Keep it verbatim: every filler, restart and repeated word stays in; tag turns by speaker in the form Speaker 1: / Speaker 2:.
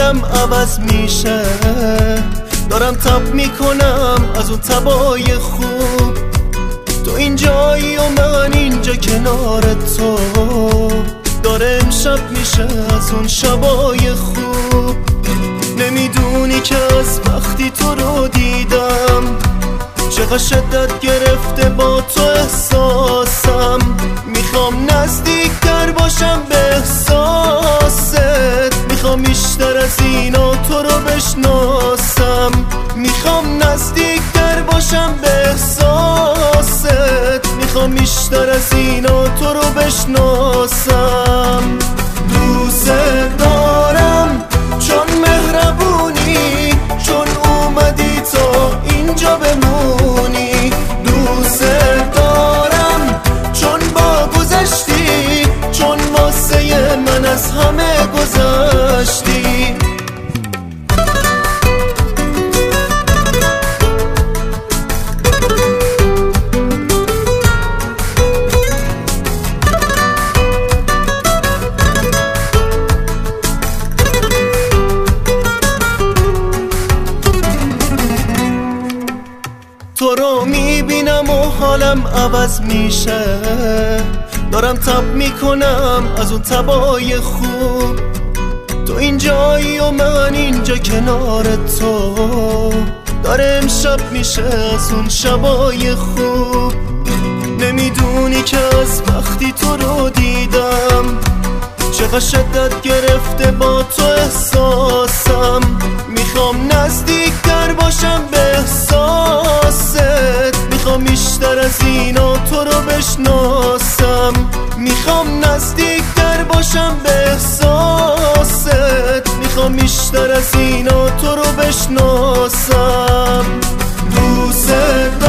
Speaker 1: حالم عوض میشه، دارم تب میکنم از اون تبای خوب. تو اینجایی و من اینجا کنار تو، داره امشب میشه از اون شبای خوب. نمیدونی که از وقتی تو رو دیدم چقدر شدت گرفته با تو احساسم. میخوام نزدیکتر باشم به احساست، میخوام بیشتر از اینا تو رو بشناسم. میخوام نزدیکتر باشم به احساست، میخوام بیشتر از اینا تو رو بشناسم. دوست دارم چون مهربونی، چون اومدی تا اینجا بمونی. دوست دارم چون با گذشتی، چون واسه من از همه گذشتی. تو رو میبینم و حالم عوض میشه، دارم تب میکنم از اون تبای خوب. تو اینجایی و من اینجا کنار تو، داره امشب میشه از اون شبای خوب. نمیدونی که از وقتی تو رو دیدم چقدر شدت گرفته با تو احساسم. میخوام نزدیکتر باشم به احساست، میخوام بیشتر از اینا تو رو بشناسم. میخوام نزدیکتر باشم به احساست، میخوام بیشتر از اینا تو رو بشناسم. دوست